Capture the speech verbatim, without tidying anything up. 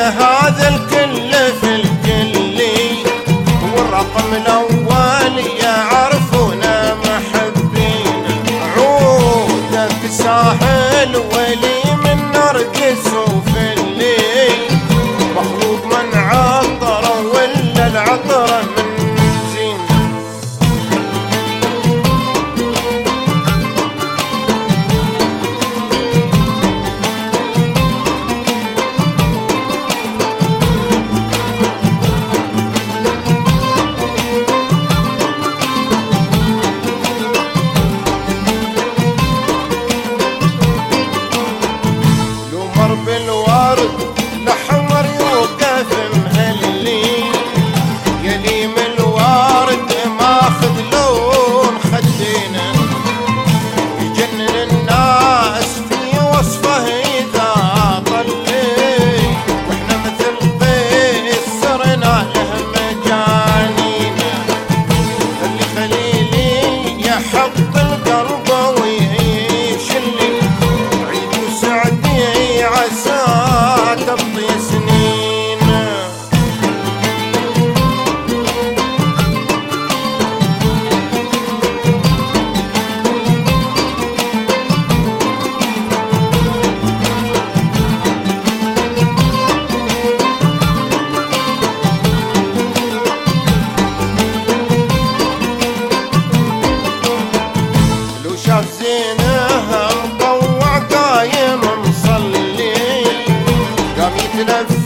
هذا الكل في الكل، والرقم الأول يعرفونا محبين. عودك ساحل ولي من نرجس وفلي، مخلوق من عطر ولا العطر من زين. بالورد الأحمر يوقف مهلي، يليم الورد ماخذ لون خدينا، يجنن الناس في وصفه إذا طلي، واحنا مثل قيس صرنا له مجانينا. خلي خليلي يحط القلب ويعيش اللي عيد وسعدي عسى تقضي سنين. لو شاف زينها مطوع قايم مصلي، قام يتلف